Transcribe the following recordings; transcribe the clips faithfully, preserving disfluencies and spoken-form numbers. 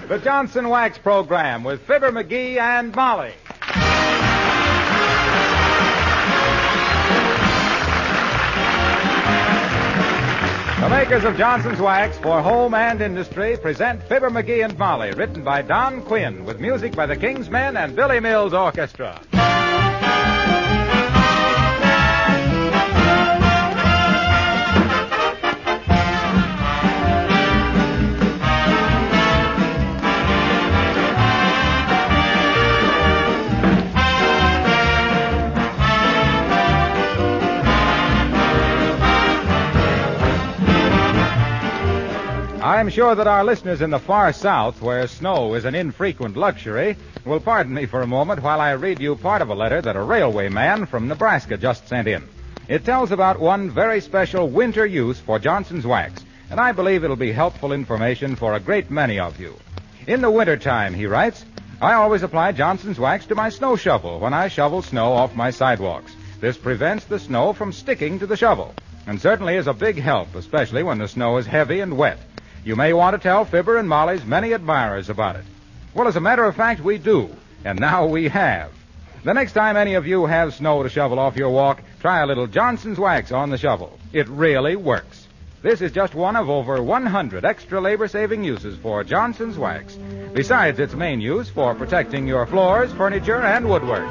The Johnson Wax Program with Fibber McGee and Molly. The makers of Johnson's Wax for home and industry present Fibber McGee and Molly, written by Don Quinn, with music by the King's Men and Billy Mills Orchestra. I'm sure that our listeners in the far south, where snow is an infrequent luxury, will pardon me for a moment while I read you part of a letter that a railway man from Nebraska just sent in. It tells about one very special winter use for Johnson's Wax, and I believe it'll be helpful information for a great many of you. In the wintertime, he writes, I always apply Johnson's Wax to my snow shovel when I shovel snow off my sidewalks. This prevents the snow from sticking to the shovel, and certainly is a big help, especially when the snow is heavy and wet. You may want to tell Fibber and Molly's many admirers about it. Well, as a matter of fact, we do, and now we have. The next time any of you have snow to shovel off your walk, try a little Johnson's Wax on the shovel. It really works. This is just one of over one hundred extra labor-saving uses for Johnson's Wax, besides its main use for protecting your floors, furniture, and woodwork.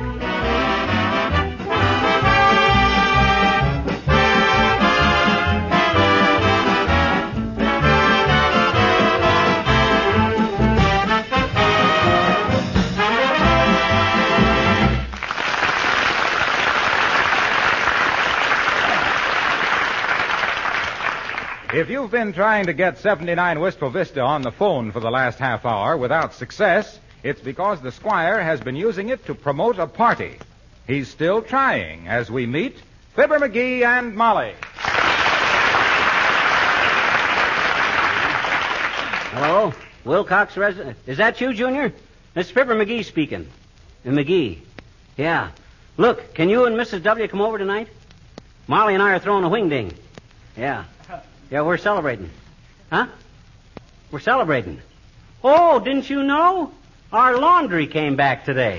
If you've been trying to get seventy-nine Wistful Vista on the phone for the last half hour without success, it's because the Squire has been using it to promote a party. He's still trying as we meet Fibber McGee and Molly. Hello? Wilcox resident. Is that you, Junior? It's Fibber McGee speaking. Uh, McGee. Yeah. Look, can you and Missus W. come over tonight? Molly and I are throwing a wingding. Yeah. Yeah, we're celebrating. Huh? We're celebrating. Oh, didn't you know? Our laundry came back today.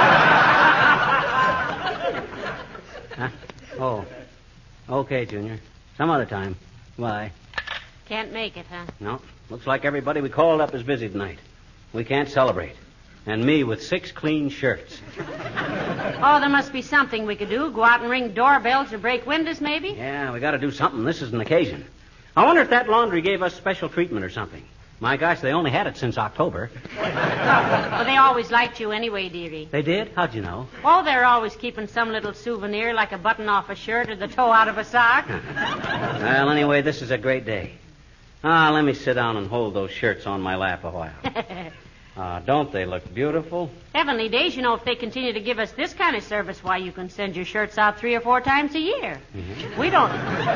Huh? Oh. Okay, Junior. Some other time. Bye. Can't make it, huh? No. Looks like everybody we called up is busy tonight. We can't celebrate. And me with six clean shirts. Oh, there must be something we could do. Go out and ring doorbells or break windows, maybe? Yeah, we got to do something. This is an occasion. I wonder if that laundry gave us special treatment or something. My gosh, they only had it since October. Well, they always liked you anyway, dearie. They did? How'd you know? Oh, they're always keeping some little souvenir like a button off a shirt or the toe out of a sock. Well, anyway, this is a great day. Ah, let me sit down and hold those shirts on my lap a while. Ah, don't they look beautiful? Heavenly days, you know, if they continue to give us this kind of service, why, you can send your shirts out three or four times a year. Mm-hmm. We don't.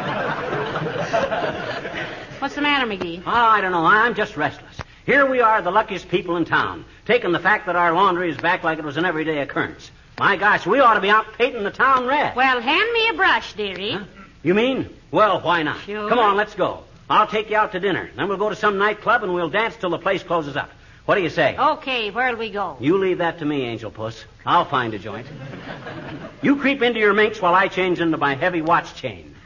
What's the matter, McGee? Oh, I don't know. I'm just restless. Here we are, the luckiest people in town, taking the fact that our laundry is back like it was an everyday occurrence. My gosh, we ought to be out painting the town red. Well, hand me a brush, dearie. Huh? You mean? Well, why not? Sure. Come on, let's go. I'll take you out to dinner. Then we'll go to some nightclub and we'll dance till the place closes up. What do you say? Okay, where'll we go? You leave that to me, Angel Puss. I'll find a joint. You creep into your minx while I change into my heavy watch chain.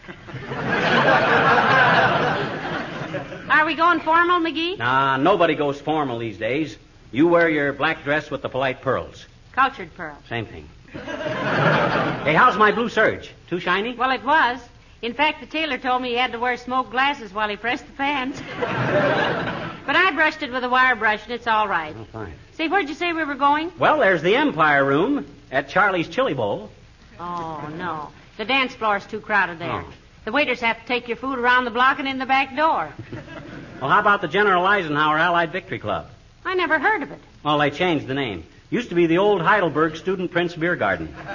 Are we going formal, McGee? Nah, nobody goes formal these days. You wear your black dress with the polite pearls. Cultured pearls. Same thing. Hey, how's my blue serge? Too shiny? Well, it was. In fact, the tailor told me he had to wear smoked glasses while he pressed the pants. But I brushed it with a wire brush, and it's all right. Oh, fine. Say, where'd you say we were going? Well, there's the Empire Room at Charlie's Chili Bowl. Oh, no. The dance floor's too crowded there. Oh. The waiters have to take your food around the block and in the back door. Well, how about the General Eisenhower Allied Victory Club? I never heard of it. Well, they changed the name. Used to be the old Heidelberg Student Prince Beer Garden. Oh,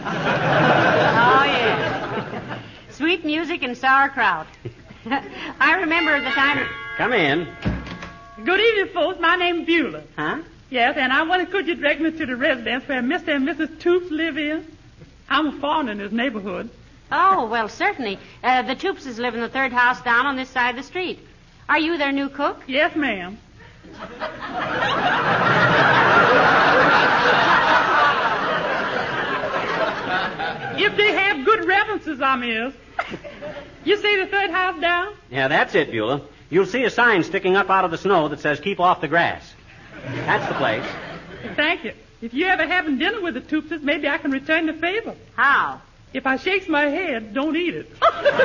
yeah. Sweet music and sauerkraut. I remember the time... Come in. Good evening, folks. My name's Beulah. Huh? Yes, and I wonder, could you direct me to the residence where Mister and Missus Toops live in? I'm a foreigner in this neighborhood. Oh, well, certainly. Uh, the Toopses live in the third house down on this side of the street. Are you their new cook? Yes, ma'am. If they have good references, I miss. You say the third house down? Yeah, that's it, Beulah. You'll see a sign sticking up out of the snow that says, keep off the grass. That's the place. Thank you. If you ever having dinner with the Toopses, maybe I can return the favor. How? If I shakes my head, don't eat it.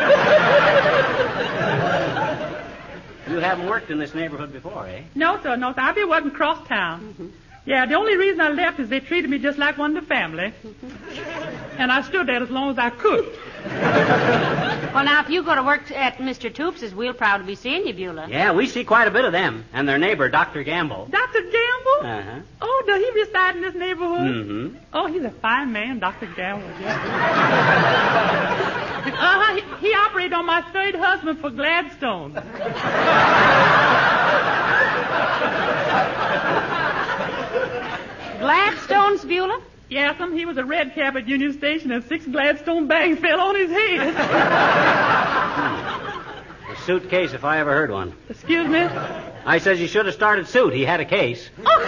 You haven't worked in this neighborhood before, eh? No, sir, no, sir. I've been working cross town. Mm-hmm. Yeah, the only reason I left is they treated me just like one of the family. And I stood there as long as I could. Well, now, if you go to work at Mister Toops's, we'll proud to be seeing you, Beulah. Yeah, we see quite a bit of them. And their neighbor, Doctor Gamble. Doctor Gamble? Uh-huh. Oh, does he reside in this neighborhood? Mm-hmm. Oh, he's a fine man, Doctor Gamble. Yeah. uh-huh. He, he operated on my third husband for Gladstone. Gladstone's, Beulah? Yes, um, he was a red cap at Union Station and six Gladstone bags fell on his head. A suitcase, if I ever heard one. Excuse me? I says you should have started suit. He had a case. Oh.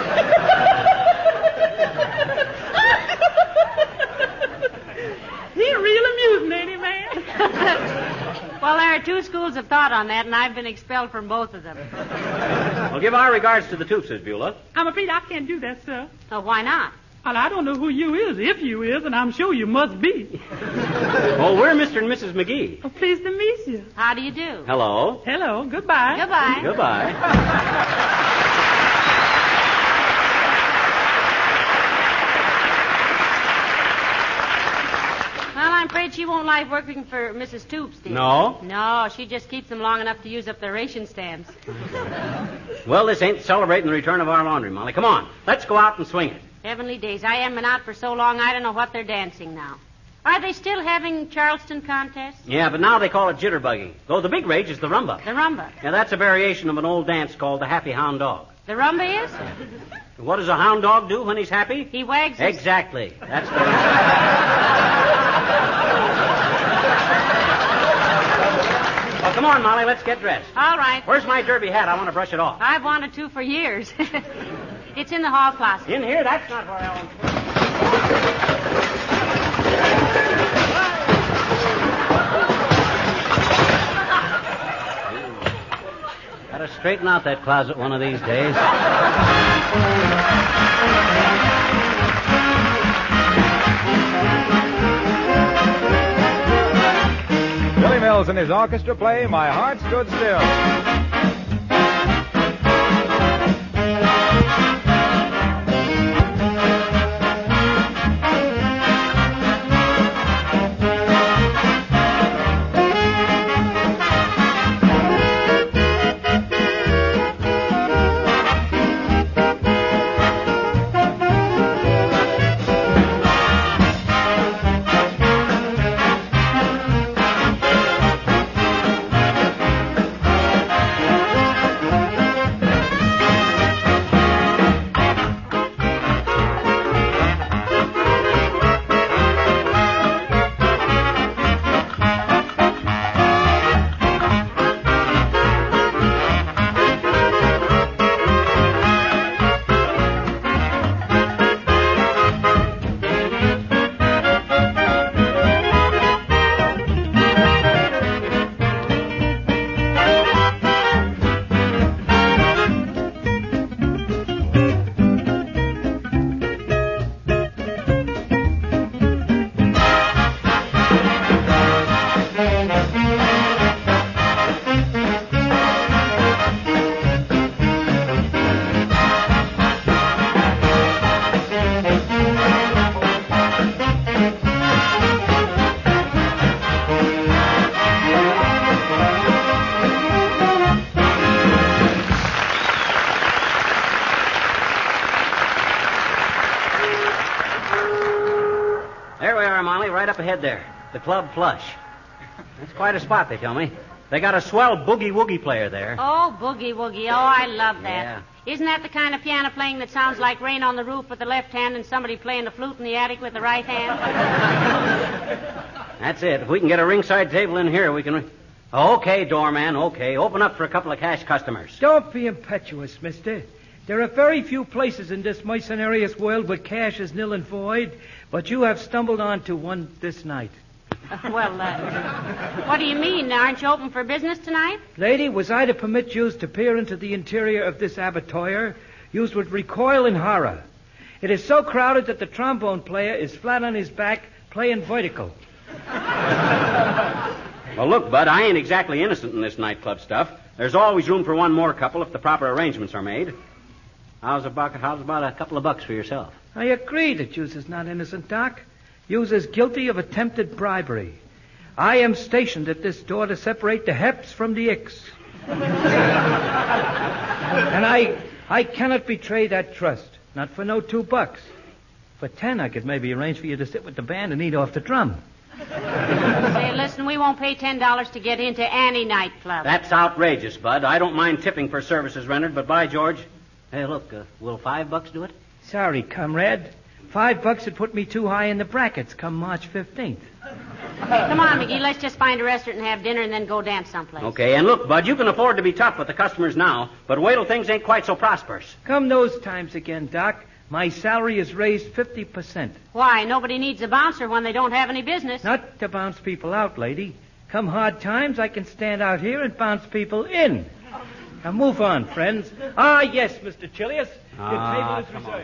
He real amusing, ain't he, man? Well, there are two schools of thought on that, and I've been expelled from both of them. Well, give our regards to the Toopses, Beulah. I'm afraid I can't do that, sir. Oh, why not? Well, I don't know who you is, if you is, and I'm sure you must be. Oh, we're Mister and Missus McGee. Oh, pleased to meet you. How do you do? Hello. Hello. Goodbye. Goodbye. Goodbye. Well, I'm afraid she won't like working for Missus Toops, dear. No? No, she just keeps them long enough to use up their ration stamps. Well, this ain't celebrating the return of our laundry, Molly. Come on. Let's go out and swing it. Heavenly days. I haven't been out for so long, I don't know what they're dancing now. Are they still having Charleston contests? Yeah, but now they call it jitterbugging. Though the big rage is the rumba. The rumba. Yeah, that's a variation of an old dance called the happy hound dog. The rumba is? What does a hound dog do when he's happy? He wags his... Exactly. That's the... Well, come on, Molly. Let's get dressed. All right. Where's my derby hat? I want to brush it off. I've wanted to for years. It's in the hall closet. In here? That's not where I want to... Gotta straighten out that closet one of these days. Billy Mills and his orchestra play My Heart Stood Still. Right up ahead there. The Club Flush. That's quite a spot, they tell me. They got a swell boogie-woogie player there. Oh, boogie-woogie. Oh, I love that. Yeah. Isn't that the kind of piano playing that sounds like rain on the roof with the left hand and somebody playing the flute in the attic with the right hand? That's it. If we can get a ringside table in here, we can... Re- okay, doorman, okay. Open up for a couple of cash customers. Don't be impetuous, mister. There are very few places in this mercenarious world where cash is nil and void, but you have stumbled onto one this night. Uh, well, uh, what do you mean? Aren't you open for business tonight? Lady, was I to permit yous to peer into the interior of this abattoir, yous would recoil in horror. It is so crowded that the trombone player is flat on his back playing vertical. Well, look, Bud, I ain't exactly innocent in this nightclub stuff. There's always room for one more couple if the proper arrangements are made. How's about, how's about a couple of bucks for yourself? I agree that yous is not innocent, Doc. Yous is guilty of attempted bribery. I am stationed at this door to separate the heps from the icks. And I I cannot betray that trust. Not for no two bucks. For ten, I could maybe arrange for you to sit with the band and eat off the drum. Say, listen, we won't pay ten dollars to get into any nightclub. That's outrageous, Bud. I don't mind tipping for services rendered, but by George... Hey, look, uh, will five bucks do it? Sorry, comrade. Five bucks would put me too high in the brackets come March fifteenth. Hey, come on, McGee. Let's just find a restaurant and have dinner and then go dance someplace. Okay, and look, Bud, you can afford to be tough with the customers now, but wait till things ain't quite so prosperous. Come those times again, Doc. My salary is raised fifty percent. Why? Nobody needs a bouncer when they don't have any business. Not to bounce people out, lady. Come hard times, I can stand out here and bounce people in. Now move on, friends. Ah, yes, Mister Chilius. The Ah, table is come reserved.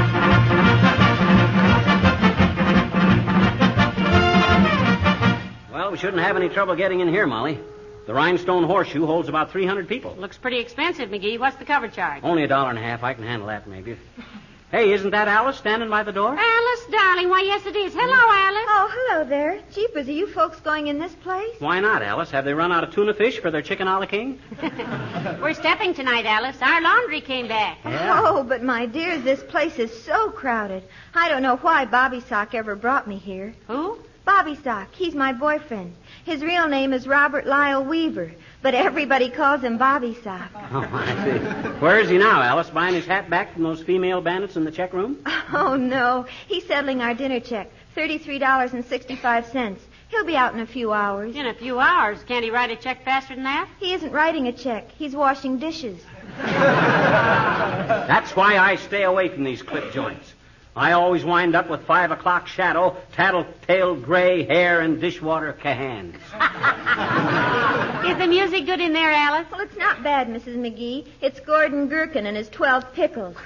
Well, we shouldn't have any trouble getting in here, Molly. The Rhinestone Horseshoe holds about three hundred people. Looks pretty expensive, McGee. What's the cover charge? Only a dollar and a half. I can handle that, maybe. Hey, isn't that Alice standing by the door? Alice, darling. Why, yes, it is. Hello, Alice. Oh, hello there. Jeepers, are you folks going in this place? Why not, Alice? Have they run out of tuna fish for their chicken a la king? We're stepping tonight, Alice. Our laundry came back. Yeah. Oh, but my dears, this place is so crowded. I don't know why Bobby Sock ever brought me here. Who? Bobby Sock. He's my boyfriend. His real name is Robert Lyle Weaver, but everybody calls him Bobby Sock. Oh, I see. Where is he now, Alice? Buying his hat back from those female bandits in the check room? Oh, no. He's settling our dinner check, thirty-three dollars and sixty-five cents. He'll be out in a few hours. In a few hours. Can't he write a check faster than that? He isn't writing a check. He's washing dishes. That's why I stay away from these clip joints. I always wind up with five o'clock shadow, tattletale gray hair, and dishwater cahans. Is the music good in there, Alice? Well, it's not bad, Missus McGee. It's Gordon Gherkin and his twelve pickles.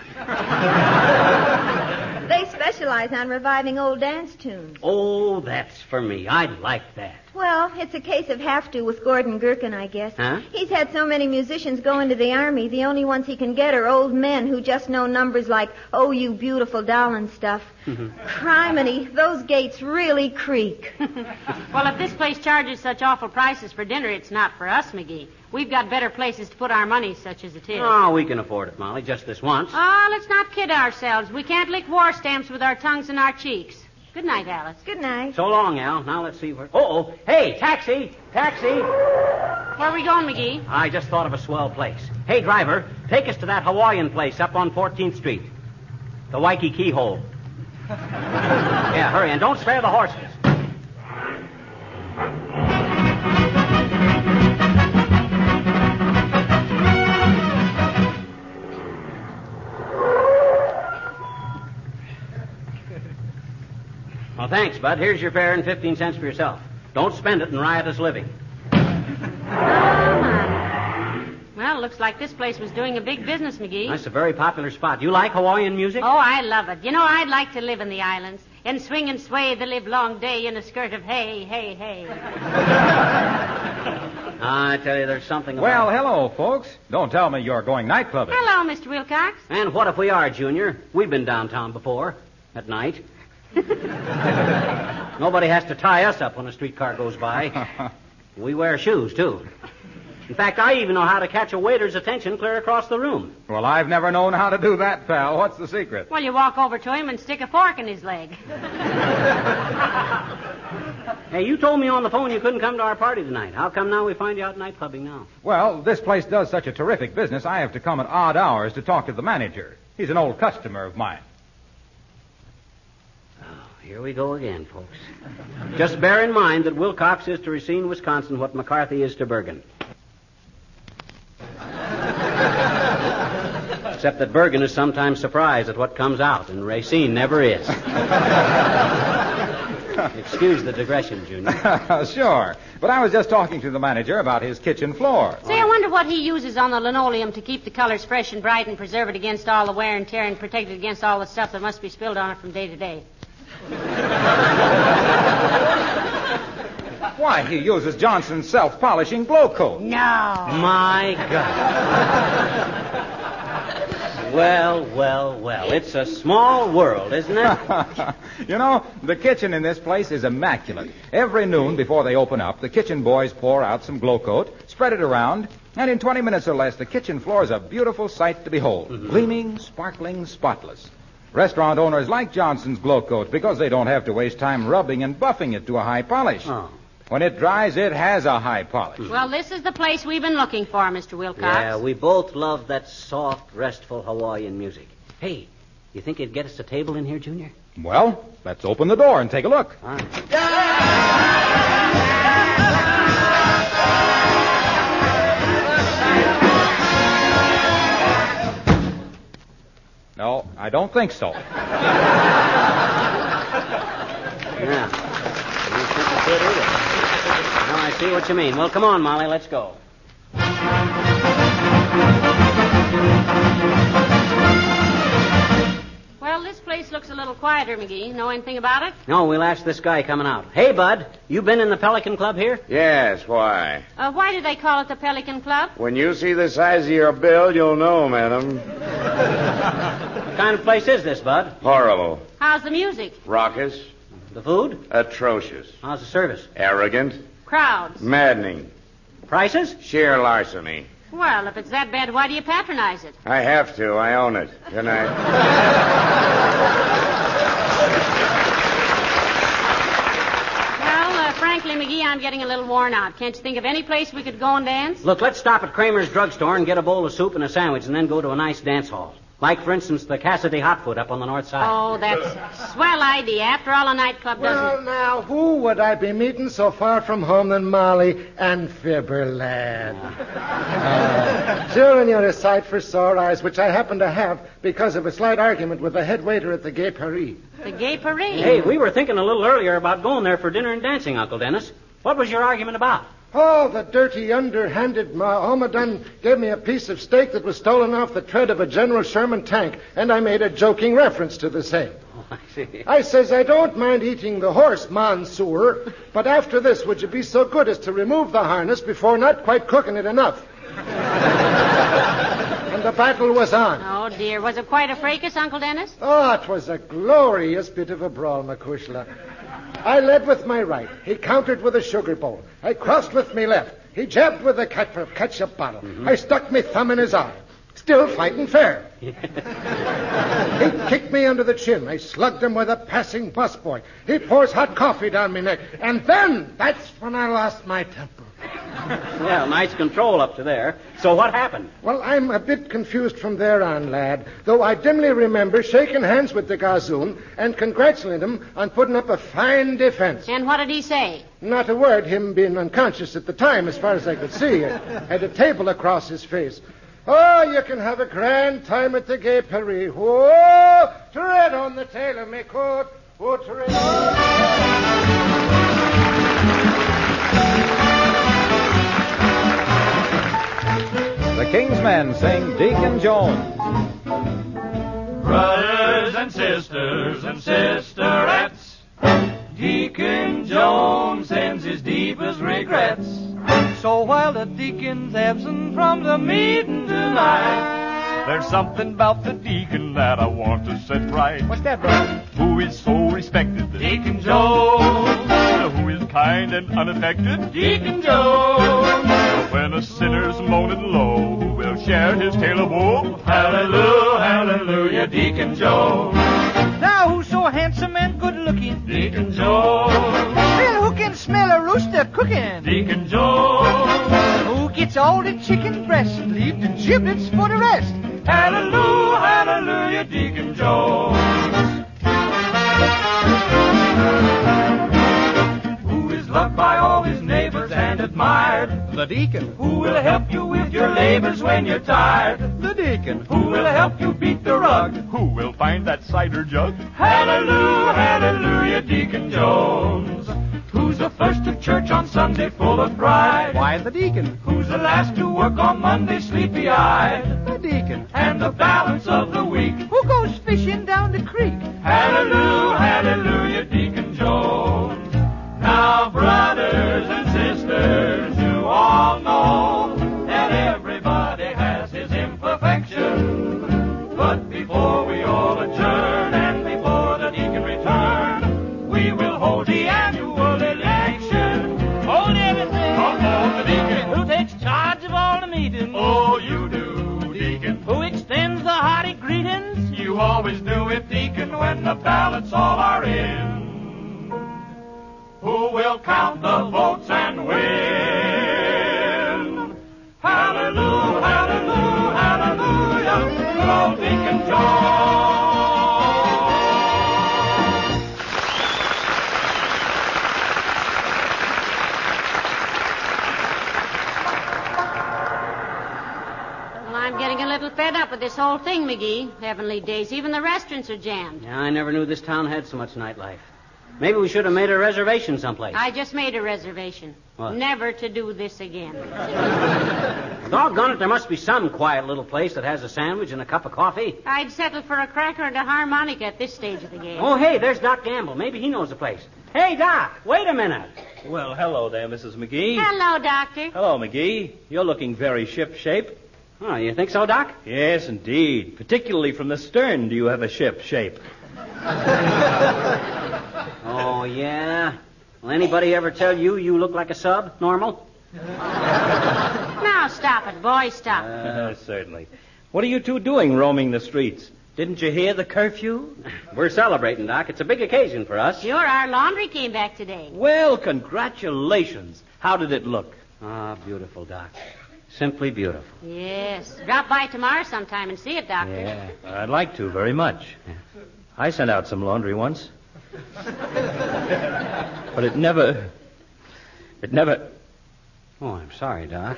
They specialize on reviving old dance tunes. Oh, that's for me. I like that. Well, it's a case of have to with Gordon Gherkin, I guess. Huh? He's had so many musicians go into the Army, the only ones he can get are old men who just know numbers like, oh, you beautiful doll and stuff. Criminy, those gates really creak. Well, if this place charges such awful prices for dinner, it's not for us, McGee. We've got better places to put our money, such as it is. Oh, we can afford it, Molly, just this once. Oh, let's not kid ourselves. We can't lick war stamps with our tongues in our cheeks. Good night, Alice. Good night. So long, Al. Now let's see where... Uh-oh. Hey, taxi! Taxi! Where are we going, McGee? I just thought of a swell place. Hey, driver, take us to that Hawaiian place up on fourteenth Street. The Waikiki Keyhole. Yeah, hurry, and don't spare the horses. Well, thanks, Bud. Here's your fare and fifteen cents for yourself. Don't spend it in riotous living. Well, looks like this place was doing a big business, McGee. That's a very popular spot. You like Hawaiian music? Oh, I love it. You know, I'd like to live in the islands and swing and sway the live long day in a skirt of hay, hay, hay. I tell you, there's something about... Well, hello, folks. Don't tell me you're going night clubbing. Hello, Mister Wilcox. And what if we are, Junior? We've been downtown before, at night. Nobody has to tie us up when a streetcar goes by. We wear shoes, too. In fact, I even know how to catch a waiter's attention clear across the room. Well, I've never known how to do that, pal. What's the secret? Well, you walk over to him and stick a fork in his leg. Hey, you told me on the phone you couldn't come to our party tonight. How come now we find you out night clubbing now? Well, this place does such a terrific business, I have to come at odd hours to talk to the manager. He's an old customer of mine. Here we go again, folks. Just bear in mind that Wilcox is to Racine, Wisconsin, what McCarthy is to Bergen. except that Bergen is sometimes surprised at what comes out, and Racine never is. Excuse the digression, Junior. Sure. But I was just talking to the manager about his kitchen floor. Say, I wonder what he uses on the linoleum to keep the colors fresh and bright and preserve it against all the wear and tear and protect it against all the stuff that must be spilled on it from day to day. Why, he uses Johnson's self-polishing glow coat. No. My God. Well, well, well. It's a small world, isn't it? You know, the kitchen in this place is immaculate. Every noon before they open up, the kitchen boys pour out some glow coat, spread it around, and in twenty minutes or less, the kitchen floor is a beautiful sight to behold. Mm-hmm. Gleaming, sparkling, spotless. Restaurant owners like Johnson's glow coat because they don't have to waste time rubbing and buffing it to a high polish. Oh. When it dries, it has a high polish. Well, this is the place we've been looking for, Mister Wilcox. Yeah, we both love that soft, restful Hawaiian music. Hey, you think you'd get us a table in here, Junior? Well, let's open the door and take a look. All right. No, I don't think so. Yeah. I don't think it could either. Now I see what you mean. Well, come on, Molly, let's go. Well, this place looks a little quieter, McGee. Know anything about it? No, we'll ask this guy coming out. Hey, Bud, you been in the Pelican Club here? Yes, why? Uh, why do they call it the Pelican Club? When you see the size of your bill, you'll know, madam. What kind of place is this, Bud? Horrible. How's the music? Raucous. The food? Atrocious. How's the service? Arrogant. Crowds. Maddening. Prices? Sheer larceny. Well, if it's that bad, why do you patronize it? I have to. I own it. Good night. Well, uh, frankly, McGee, I'm getting a little worn out. Can't you think of any place we could go and dance? Look, let's stop at Kramer's drugstore and get a bowl of soup and a sandwich and then go to a nice dance hall. Like, for instance, the Cassidy Hotfoot up on the north side. Oh, that's a swell idea. After all, a nightclub doesn't... Well, now, who would I be meeting so far from home than Molly and Fibber, lad? uh, sure, and you're a sight for sore eyes, which I happen to have because of a slight argument with the head waiter at the Gay Paris. The Gay Paris? Hey, we were thinking a little earlier about going there for dinner and dancing, Uncle Dennis. What was your argument about? Oh, the dirty, underhanded Mahomedan gave me a piece of steak that was stolen off the tread of a General Sherman tank, and I made a joking reference to the same. Oh, I see. I says, I don't mind eating the horse, Mansoor, but after this, would you be so good as to remove the harness before not quite cooking it enough? And the battle was on. Oh, dear. Was it quite a fracas, Uncle Dennis? Oh, it was a glorious bit of a brawl, McCushla. I led with my right. He countered with a sugar bowl. I crossed with me left. He jabbed with a ketchup bottle. Mm-hmm. I stuck me thumb in his eye. Still fighting fair. He kicked me under the chin. I slugged him with a passing busboy. He pours hot coffee down my neck. And then, that's when I lost my temper. Well, nice control up to there. So what happened? Well, I'm a bit confused from there on, lad, though I dimly remember shaking hands with the Gazoon and congratulating him on putting up a fine defense. And what did he say? Not a word, him being unconscious at the time, as far as I could see. Had a table across his face. Oh, you can have a grand time at the Gay Paris. Whoa, tread on the tail of my coat. Whoa, tread on... The King's Men sing Deacon Jones. Brothers and sisters and sisterettes, Deacon Jones sends his deepest regrets. So while the deacon's absent from the meeting tonight, there's something about the deacon that I want to set right. What's that, brother? Who is so respected? Deacon Jones. Who is kind and unaffected? Deacon Jones. When a sinner's moaning low, who will share his tale of woe? Hallelujah, hallelujah, Deacon Jones. Now who's so handsome and good-looking? Deacon Jones. Well, who can smell a rooster cooking? Deacon Jones. Who gets all the chicken breasts and leave the giblets for the rest? Hallelujah, hallelujah, Deacon Jones. Who is loved by all his neighbors and admired? The deacon. Who will help you with your labors when you're tired? The deacon. Deacon? Who will help you beat the rug? Who will find that cider jug? Hallelujah, hallelujah, Deacon Jones. Who's the first to church on Sunday full of pride? Why, the deacon. Who's the last to work on Monday sleepy-eyed? The deacon. And the balance of the week. Who goes fishing down the creek? Hallelujah, hallelujah, Deacon Jones. Now, brothers and sisters, you all know that everybody has his imperfections. But before we all adjourn and before the deacon return, we will hold the annual election. Hold everything. Hold the deacon. Who takes charge of all the meetings? Oh, you do, deacon. Who extends the hearty greetings? You always do it, deacon, when the ballots all are in. Who will count the votes and win? Hallelujah, hallelujah, hallelujah, good old Deacon Jones. Well, I'm getting a little fed up with this whole thing, McGee. Heavenly days, even the restaurants are jammed. Yeah, I never knew this town had so much nightlife. Maybe we should have made a reservation someplace. I just made a reservation. What? Never to do this again. Doggone it, there must be some quiet little place that has a sandwich and a cup of coffee. I'd settle for a cracker and a harmonica at this stage of the game. Oh, hey, there's Doc Gamble. Maybe he knows the place. Hey, Doc, wait a minute. Well, hello there, Missus McGee. Hello, Doctor. Hello, McGee. You're looking very ship-shape. Oh, you think so, Doc? Yes, indeed. Particularly from the stern do you have a ship shape. Oh, yeah? Will anybody ever tell you you look like a sub, normal? Now, stop it, boy, stop. Uh, certainly. What are you two doing roaming the streets? Didn't you hear the curfew? We're celebrating, Doc. It's a big occasion for us. Sure, our laundry came back today. Well, congratulations. How did it look? Ah, beautiful, Doc. Simply beautiful. Yes. Drop by tomorrow sometime and see it, Doctor. Yeah, I'd like to very much. I sent out some laundry once. But it never... It never... Oh, I'm sorry, Doc.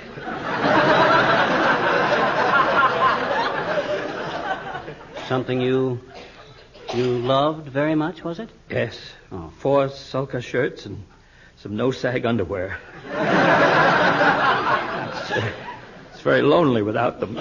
Something you... you loved very much, was it? Yes. Oh. Four sulka shirts and some no-sag underwear. it's, uh, it's very lonely without them.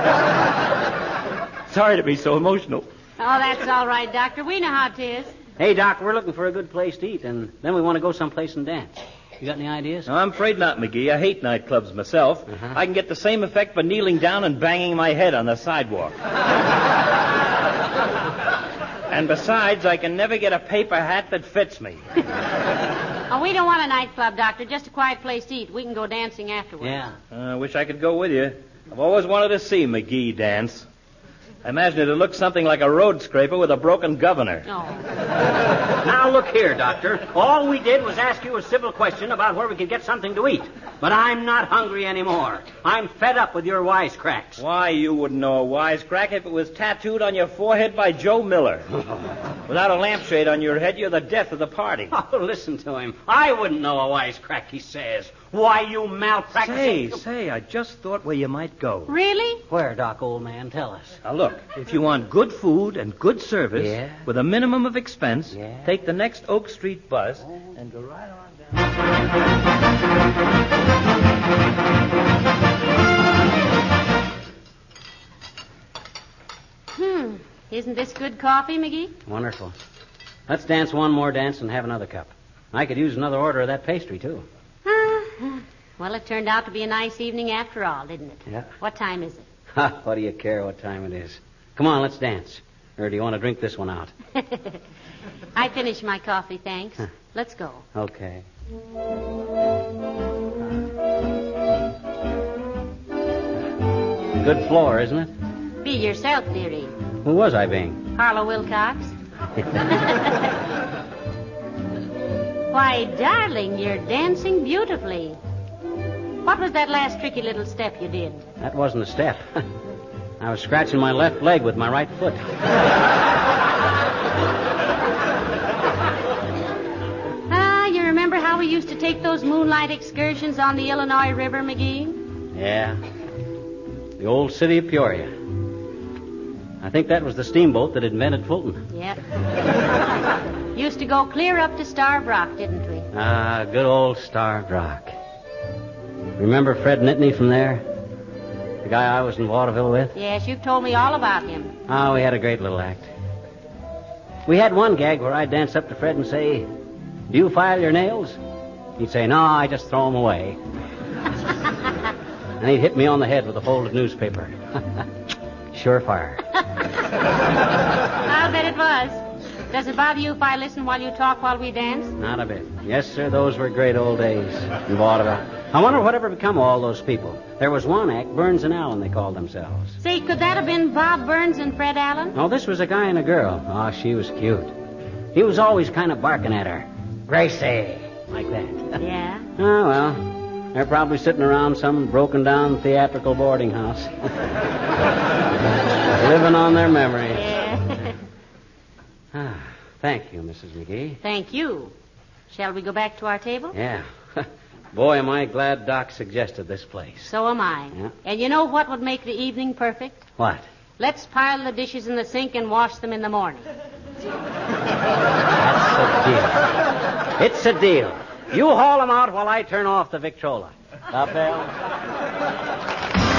Sorry to be so emotional. Oh, that's all right, Doctor. We know how it is. Hey, Doc, we're looking for a good place to eat, and then we want to go someplace and dance. You got any ideas? No, I'm afraid not, McGee. I hate nightclubs myself. Uh-huh. I can get the same effect by kneeling down and banging my head on the sidewalk. And besides, I can never get a paper hat that fits me. Oh, we don't want a nightclub, Doctor. Just a quiet place to eat. We can go dancing afterwards. Yeah. I uh, wish I could go with you. I've always wanted to see McGee dance. I imagine it'd look something like a road scraper with a broken governor. Oh. Now, look here, Doctor. All we did was ask you a civil question about where we could get something to eat. But I'm not hungry anymore. I'm fed up with your wisecracks. Why, you wouldn't know a wisecrack if it was tattooed on your forehead by Joe Miller. Without a lampshade on your head, you're the death of the party. Oh, listen to him. I wouldn't know a wisecrack, he says. Why, you malpracticing... Say, say, I just thought where you might go. Really? Where, Doc, old man? Tell us. Now, look, if you want good food and good service Yeah. with a minimum of expense, Yeah. take the next Oak Street bus and go right on down. Hmm. Isn't this good coffee, McGee? Wonderful. Let's dance one more dance and have another cup. I could use another order of that pastry, too. Well, it turned out to be a nice evening after all, didn't it? Yeah. What time is it? Ha, what do you care what time it is? Come on, let's dance. Or do you want to drink this one out? I finished my coffee, thanks. Huh. Let's go. Okay. Good floor, isn't it? Be yourself, dearie. Who was I being? Harlow Wilcox. Why, darling, you're dancing beautifully. What was that last tricky little step you did? That wasn't a step. I was scratching my left leg with my right foot. Ah, you remember how we used to take those moonlight excursions on the Illinois River, McGee? Yeah. The old city of Peoria. I think that was the steamboat that invented Fulton. Yep. Used to go clear up to Starved Rock, didn't we? Ah, good old Starved Rock. Remember Fred Nittany from there? The guy I was in vaudeville with? Yes, you've told me all about him. Oh, we had a great little act. We had one gag where I'd dance up to Fred and say, "Do you file your nails?" He'd say, "No, I just throw them away." And he'd hit me on the head with a folded newspaper. Surefire. I'll bet it was. Does it bother you if I listen while you talk while we dance? Not a bit. Yes, sir, those were great old days in vaudeville. I wonder whatever become of all those people. There was one act, Burns and Allen, they called themselves. Say, could that have been Bob Burns and Fred Allen? No, this was a guy and a girl. Oh, she was cute. He was always kind of barking at her. Gracie, like that. Yeah? Oh, well, they're probably sitting around some broken-down theatrical boarding house. Living on their memories. Yeah. Ah, thank you, Missus McGee. Thank you. Shall we go back to our table? Yeah. Boy, am I glad Doc suggested this place. So am I. Yeah. And you know what would make the evening perfect? What? Let's pile the dishes in the sink and wash them in the morning. That's a deal. It's a deal. You haul them out while I turn off the Victrola. Up, Al?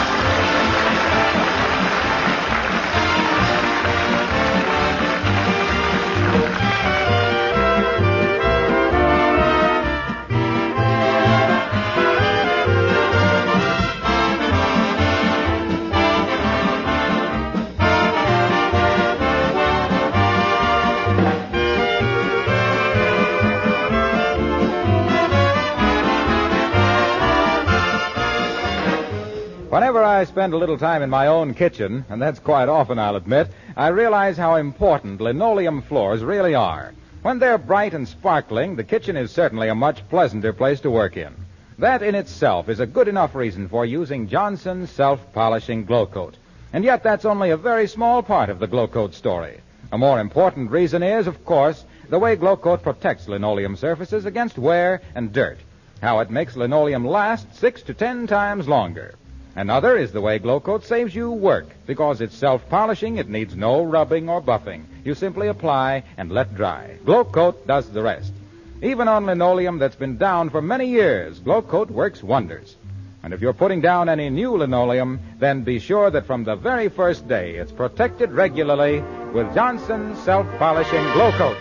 Whenever I spend a little time in my own kitchen, and that's quite often, I'll admit, I realize how important linoleum floors really are. When they're bright and sparkling, the kitchen is certainly a much pleasanter place to work in. That in itself is a good enough reason for using Johnson's self-polishing Glow Coat. And yet that's only a very small part of the Glow Coat story. A more important reason is, of course, the way Glow Coat protects linoleum surfaces against wear and dirt. How it makes linoleum last six to ten times longer. Another is the way Glow Coat saves you work. Because it's self-polishing, it needs no rubbing or buffing. You simply apply and let dry. Glow Coat does the rest. Even on linoleum that's been down for many years, Glow Coat works wonders. And if you're putting down any new linoleum, then be sure that from the very first day it's protected regularly with Johnson's self-polishing Glow Coat.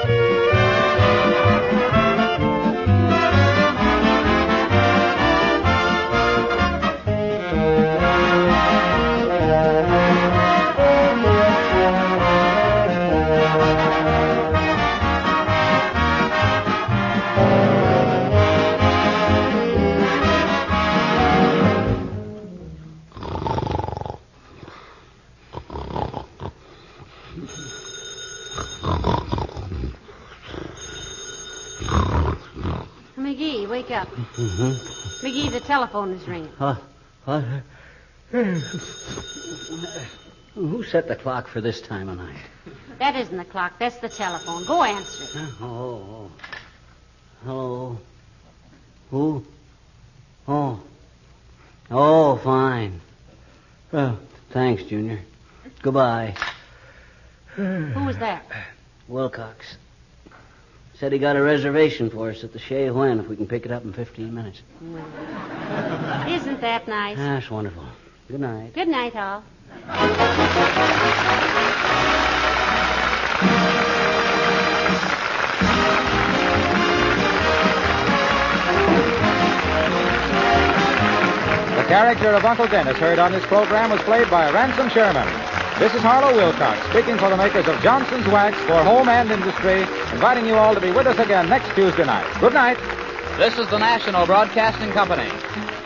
McGee, wake up. Mm-hmm. McGee, the telephone is ringing. Uh, uh, who set the clock for this time of night? That isn't the clock. That's the telephone. Go answer it. Oh, oh. Hello. Who? Oh. Oh, fine. Oh, thanks, Junior. Goodbye. Who was that? Wilcox. Said he got a reservation for us at the Chez Huen if we can pick it up in fifteen minutes. Well, isn't that nice? That's wonderful. Good night. Good night, all. The character of Uncle Dennis heard on this program was played by Ransom Sherman. This is Harlow Wilcox, speaking for the makers of Johnson's Wax for Home and Industry, inviting you all to be with us again next Tuesday night. Good night. This is the National Broadcasting Company.